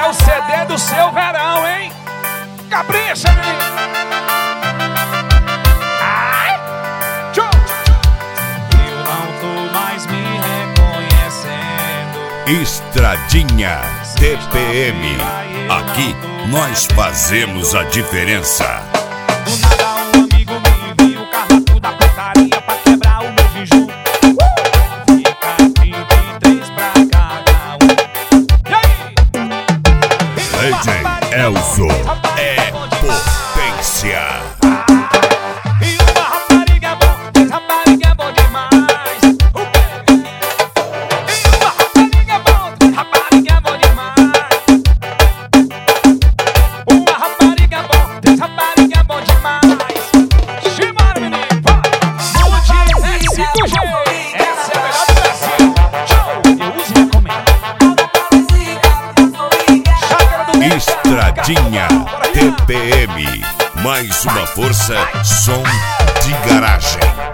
o CD do seu verão, hein? Capricha, menino! Ai! Tchau! Eu não tô mais me reconhecendo. Estradinha TPM. Aqui nós fazemos a diferença. Do nada um amigo me envia o carro da putaria pra quebrar o meu jejum. Fica 33 pra cada um. E aí? DJ Elzo é potência. E uma rapariga é bom, rapariga é bom demais. O quê? E uma rapariga é bom, rapariga é bom demais. Uma rapariga é bom, rapariga é bom demais. Chimara, menino! Nude S5G! Essa é a melhor do Brasil! Tchau! Eu uso e recomendo. Estradinha TPM. Mais uma força, som de garagem.